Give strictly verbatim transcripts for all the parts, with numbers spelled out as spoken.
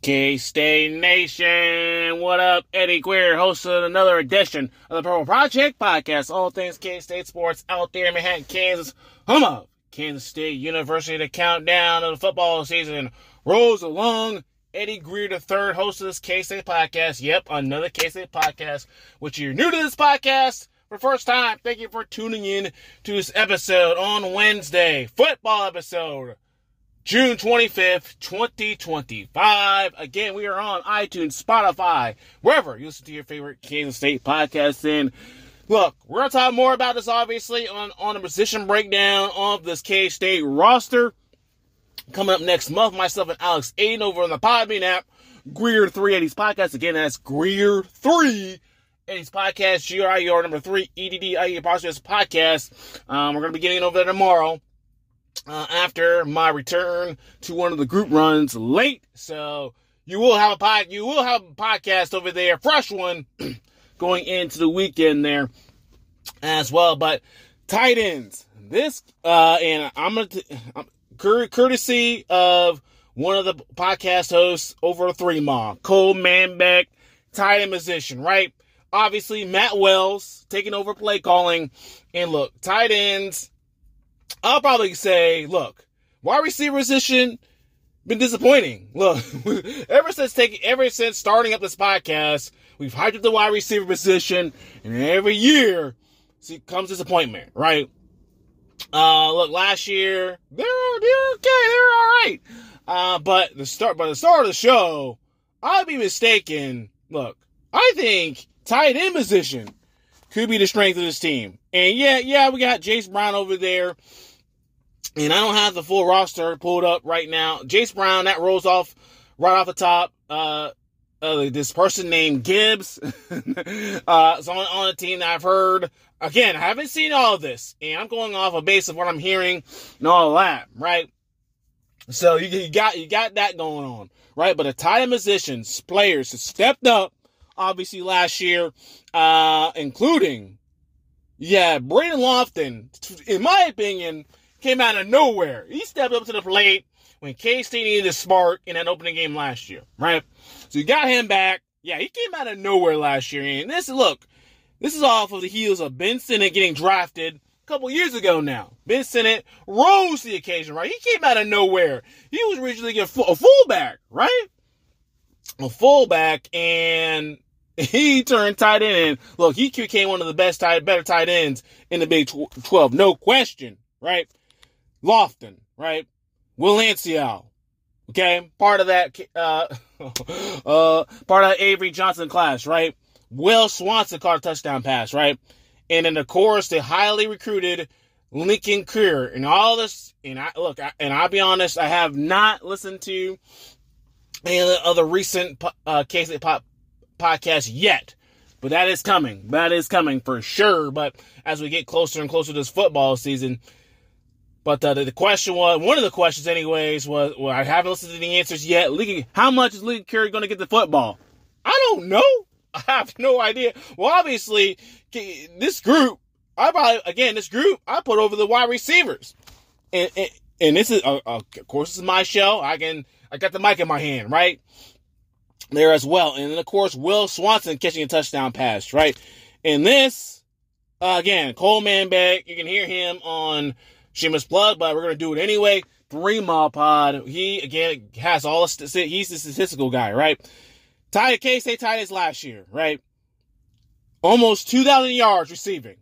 K-State Nation, what up? Eddie Greer, host of another edition of the Purple Project Podcast. All things K-State sports out there in Manhattan, Kansas, home of Kansas State University. The countdown of the football season rolls along. Eddie Greer the third, host of this K-State podcast. Yep, another K-State podcast. Which you're new to this podcast for the first time, thank you for tuning in to this episode on Wednesday. Football episode. June twenty-fifth, twenty twenty-five. Again, we are on iTunes, Spotify, wherever you listen to your favorite Kansas State podcasts. And look, we're going to talk more about this, obviously, on, on the position breakdown of this K-State roster. Coming up next month, myself and Alex Aiden over on the Podbean app, Greer three eighties Podcast. Again, that's Greer three eighties Podcast, G R I E R number three, E D D I E apostrophe Podcast. Um, we're going to be getting over there tomorrow. Uh, after my return to one of the group runs late, so you will have a pod, you will have a podcast over there, fresh one, going into the weekend there as well. But tight ends, this uh, and I'm gonna t- cur- courtesy of one of the podcast hosts over at Three Mall, Cole Manbeck, tight end position, right? Obviously, Matt Wells taking over play calling, and look, tight ends. I'll probably say, look, wide receiver position been disappointing. Look, ever since taking, ever since starting up this podcast, we've hyped up the wide receiver position, and every year see, comes disappointment, right? Uh, look, last year they're they're okay, they're all right. Uh, but the start, by the start of the show, I'd be mistaken. Look, I think tight end position could be the strength of this team. And yeah, yeah, we got Jace Brown over there. And I don't have the full roster pulled up right now. Jace Brown, that rolls off right off the top. Uh, uh this person named Gibbs. uh, it's on, on a team that I've heard. Again, I haven't seen all of this. And I'm going off a base of what I'm hearing and all of that, right? So you, you got you got that going on, right? But the tight end positions, players have stepped up, obviously, last year, uh, including, yeah, Braden Lofton, in my opinion, came out of nowhere. He stepped up to the plate when K-State needed a spark in that opening game last year, right? So you got him back. Yeah, he came out of nowhere last year. And this, look, this is off of the heels of Ben Sinnott getting drafted a couple years ago now. Ben Sinnott rose to the occasion, right? He came out of nowhere. He was originally a fullback, right? A fullback, and he turned tight end. And look, he became one of the best, tight, better tight ends in the Big twelve, no question, right? Lofton, right? Will Ancial, okay? Part of that, uh, uh, part of Avery Johnson class, right? Will Swanson caught a touchdown pass, right? And then, of course, the highly recruited Lincoln Curry and all this. And I look, I, and I'll be honest, I have not listened to any of the other recent uh, K-State pop podcasts yet, but that is coming. That is coming for sure. But as we get closer and closer to this football season. But uh, the, the question was, one of the questions anyways, was, well, I haven't listened to the answers yet. Lincoln, how much is Lincoln Curry going to get the football? I don't know. I have no idea. Well, obviously, this group, I probably, again, this group, I put over the wide receivers. And and, and this is, uh, uh, of course, this is my show. I can, I got the mic in my hand, right? There as well. And then, of course, Will Swanson catching a touchdown pass, right? And this, uh, again, Cole Manbeck, you can hear him on shameless plug, but we're going to do it anyway. Three Mall Pod. He, again, has all the, he's the statistical guy, right? Tied K-State tight ends last year, right? Almost two thousand yards receiving.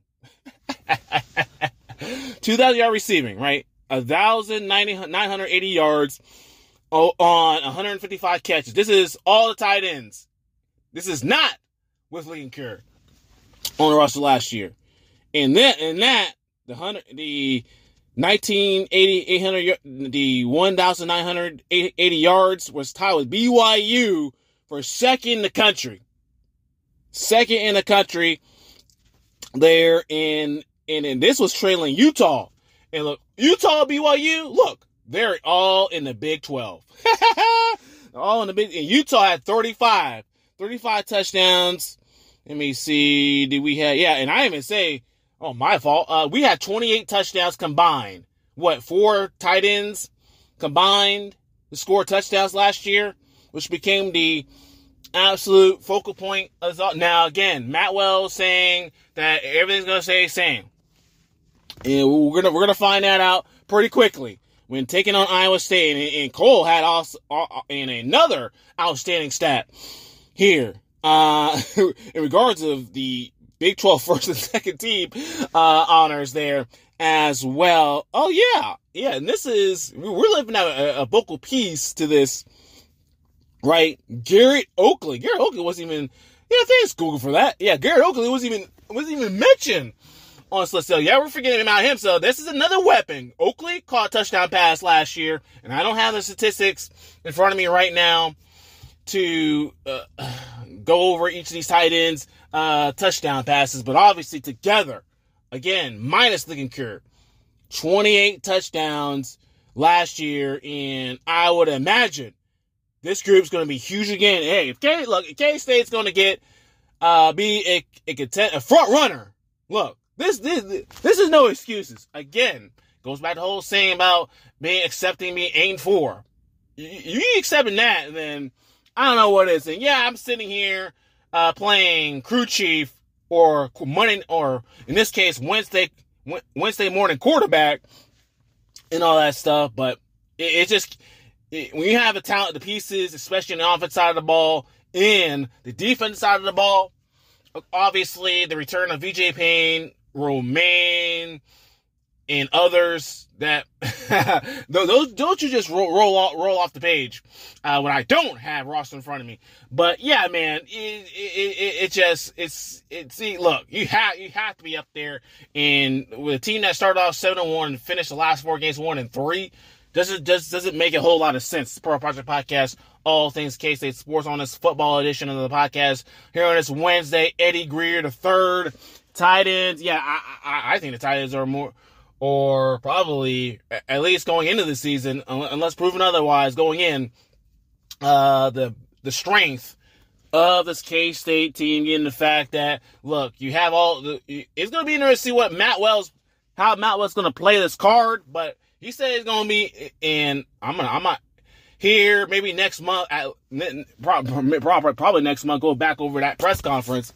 two thousand yards receiving, right? one thousand nine hundred eighty yards on one hundred fifty-five catches. This is all the tight ends. This is not with Lincoln Curry on the roster last year. And then, and that, the hundred, the nineteen eighty, eight hundred, the one thousand nine hundred eighty yards was tied with B Y U for second in the country. Second in the country there in, and, and this was trailing Utah. And look, Utah, B Y U, look, they're all in the Big twelve. all in the Big, and Utah had thirty-five, thirty-five touchdowns. Let me see, did we have, yeah, and I even say, oh, my fault. Uh, we had twenty-eight touchdowns combined. What, four tight ends combined to score touchdowns last year? which became the absolute focal point. Of the, now, again, Matt Wells saying that everything's going to stay the same. And we're going to we're gonna find that out pretty quickly when taking on Iowa State. And, and Cole had also uh, and another outstanding stat here uh, in regards of the Big twelve first and second team uh, honors there as well. Oh, yeah. Yeah, and this is, we're living out a, a vocal piece to this, right? Garrett Oakley. Garrett Oakley wasn't even, yeah, thanks Google for that. Yeah, Garrett Oakley wasn't even, wasn't even mentioned on this list. So, yeah, we're forgetting about him. So, this is another weapon. Oakley caught a touchdown pass last year, and I don't have the statistics in front of me right now to uh, go over each of these tight ends' uh, touchdown passes, but obviously together, again, minus the concur, twenty-eight touchdowns last year, and I would imagine this group's going to be huge again. Hey, if K, look, if K-State's going to get uh, be a, a, content, a front runner, look, this this this is no excuses. Again, goes back to the whole saying about being accepting being eight and four. You, you accepting that, then I don't know what it is. And yeah, I'm sitting here uh, playing crew chief or Monday, or in this case, Wednesday Wednesday morning quarterback and all that stuff. But it, it just, it, when you have a talent, the pieces, especially on the offense side of the ball and the defense side of the ball, obviously the return of V J Payne, Romaine, and others that those don't you just roll roll off, roll off the page uh, when I don't have roster in front of me. But yeah, man, it it, it, it just it's it's see, look, you have you have to be up there, and with a team that started off seven and one and finished the last four games one and three, doesn't just doesn't make a whole lot of sense. Pro Project Podcast, all things K-State sports, on this football edition of the podcast here on this Wednesday. Eddie Greer the third, tight ends. Yeah, I I, I think the tight ends are more. Or probably, at least going into the season, unless proven otherwise, going in, uh, the the strength of this K-State team, getting the fact that, look, you have all, the, it's going to be interesting to see what Matt Wells, how Matt Wells going to play this card, but he said it's going to be, and I'm going to, I'm not here, maybe next month, at, probably, probably next month, go back over that press conference.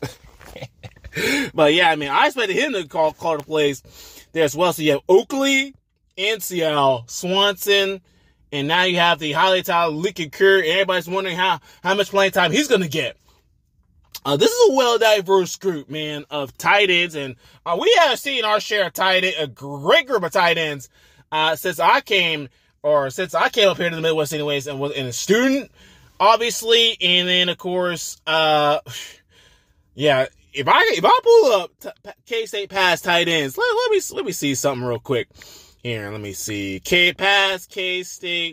But yeah, I mean, I expected him to call, call the plays there as well. So you have Oakley, N C L, Swanson, and now you have the highly talented Lee Concur. Everybody's wondering how, how much playing time he's going to get. Uh, this is a well-diverse group, man, of tight ends, and uh, we have seen our share of tight ends, a great group of tight ends, uh, since I came, or since I came up here to the Midwest anyways, and was in a student, obviously, and then, of course, uh, yeah, If I if I pull up t- K-State pass tight ends, let, let me let me see something real quick here. Let me see K pass K-State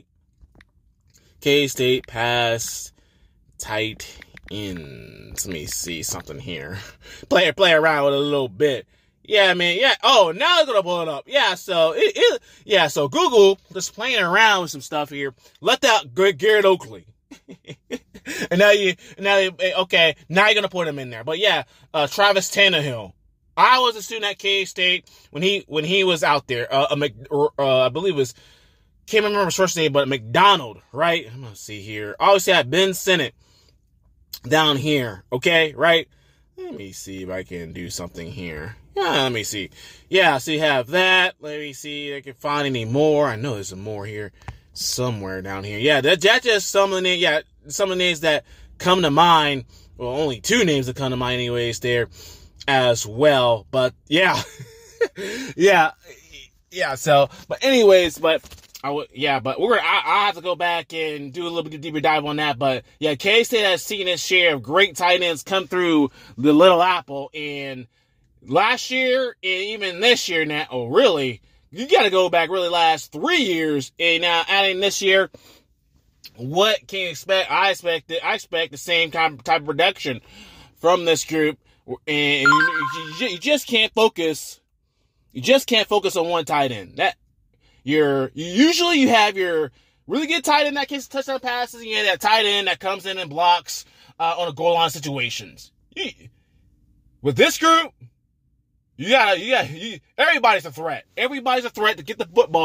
K-State pass tight ends. Let me see something here. Play play around with it a little bit. Yeah, man. Yeah. Oh, now it's gonna pull it up. Yeah. So it, it yeah. So Google just playing around with some stuff here. Let out Garrett Oakley. And now you, now you, okay, now you're gonna put him in there. But yeah, uh, Travis Tannehill. I was a student at K-State when he when he was out there. Uh, a Mc, uh, I believe it was, can't remember his first name, but McDonald, right? I'm gonna see here. Obviously, I had Ben Sinnott down here. Okay, right? Let me see if I can do something here. Yeah, let me see. Yeah, so you have that. Let me see if I can find any more. I know there's some more here somewhere down here. Yeah, that, that's just some of the names. Yeah, some of the names that come to mind. Well, only two names that come to mind anyways there as well. But yeah, yeah, yeah. So, but anyways, but I would, yeah, but we're I, I have to go back and do a little bit deeper dive on that. But yeah, K-State has seen its share of great tight ends come through the Little Apple, and last year and even this year now. Oh, really? You got to go back really last three years, and now adding this year. What can you expect? I expect I expect the same type, type of production from this group, and you, you, you just can't focus. You just can't focus on one tight end. That you're usually you have your really good tight end that gets touchdown passes, and you have that tight end that comes in and blocks uh, on a goal line situations. You, with this group, you gotta you got you, everybody's a threat. Everybody's a threat to get the football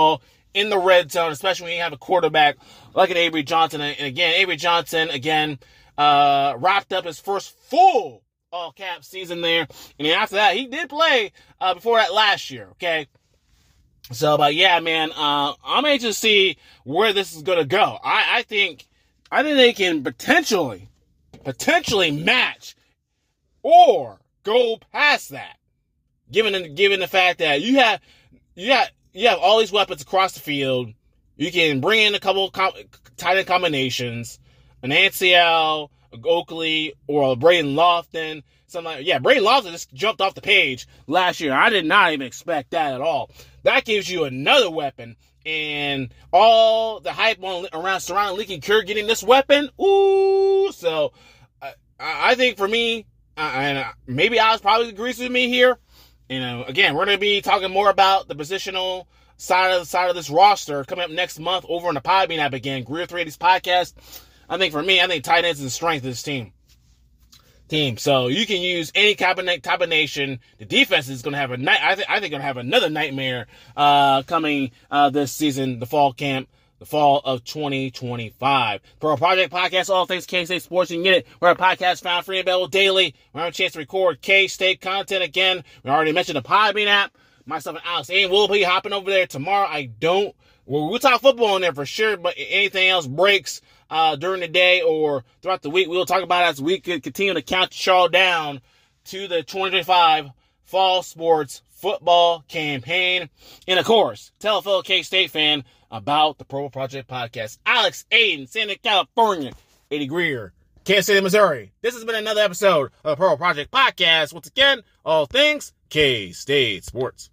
in the red zone, especially when you have a quarterback like an Avery Johnson. And again, Avery Johnson, again, uh, wrapped up his first full all-cap season there. And then after that, he did play uh, before that last year, okay? So, but yeah, man, uh, I'm anxious to see where this is going to go. I, I think, I think they can potentially, potentially match or go past that. Given the, given the fact that you have, you have, you have all these weapons across the field, you can bring in a couple of com- tight end combinations, an A C L, a Oakley, or a Braden Lofton. Something like, yeah, Braden Lofton just jumped off the page last year. I did not even expect that at all. That gives you another weapon, and all the hype on around surrounding Lincoln Kurt getting this weapon. Ooh, so I, I think for me, uh, and maybe Alex probably agrees with me here. You know, again, we're going to be talking more about the positional side of the side of this roster coming up next month over on the Podbean app again. Greer three eighty's podcast. I think for me, I think tight ends is the strength of this team. Team. So you can use any combination. The defense is going to have a night. I think I think going to have another nightmare uh, coming uh, this season, the fall camp. The fall of twenty twenty-five. Pro Project Podcast, all things K-State sports. You can get it. We're a podcast found free and available daily. We have a chance to record K-State content again. We already mentioned the Podbean app. Myself and Alex Aiden will be hopping over there tomorrow. I don't. Well, we'll talk football in there for sure, but anything else breaks uh, during the day or throughout the week, we'll talk about it as we could continue to count y'all down to the twenty twenty-five fall sports football campaign. And of course, tell a fellow K-State fan about the Pro Project Podcast. Alex Aiden, San Diego, California. Eddie Greer, Kansas City, Missouri. This has been another episode of the Pro Project Podcast. Once again, all things K-State sports.